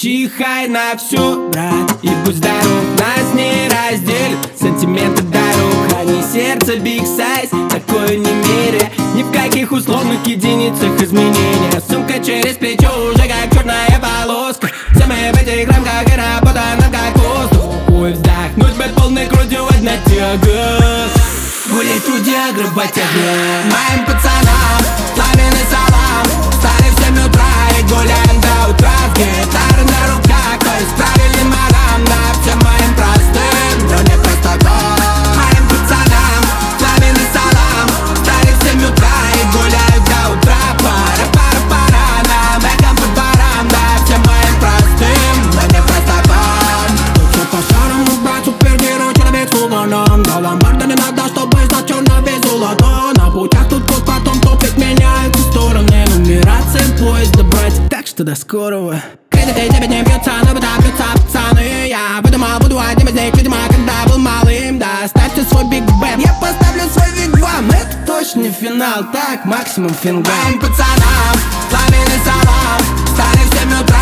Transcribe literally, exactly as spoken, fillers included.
Чихай на всю, брат, и будь здоров. Нас не разделит сантименты дорог. Храни сердце, big size, такое не меря. Ни в каких условных единицах изменения. Сумка через плечо уже как черная полоска. Все мы в этих рамках и работа нам как воздух. Ой, вздохнуть бы полной грудью одна тяга. Гулять, труди, ограбать огня. Моим пацанам пламенный салам. Встали в семь утра и гуляем до утра. С гитарой на руках, то есть правильным марам. На всем моим простым, но не просто так. Моим пацанам пламенный салам. Встали в семь утра и гуляем до утра. Пара, пара, пара, нам эхом по дворам. На всем моим простым, но не просто так. Тут все по-старому, брат, супергерой, человек с угоном. До ломбарда не надо, чтобы знать, что на весь золото. На путях тут тут потом топит, меняются стороны. Нумерация поезда, братик, так что до скорого. Кредиты дебет не бьются, но вода бьются, пацаны. Я выдумал, буду одним из них, видимо, когда был малым. Да, ставьте свой биг бэм, я поставлю свой вигвам. Это точно не финал, так, максимум фингал. Моим пацанам пламенный салам. Встали в семь утра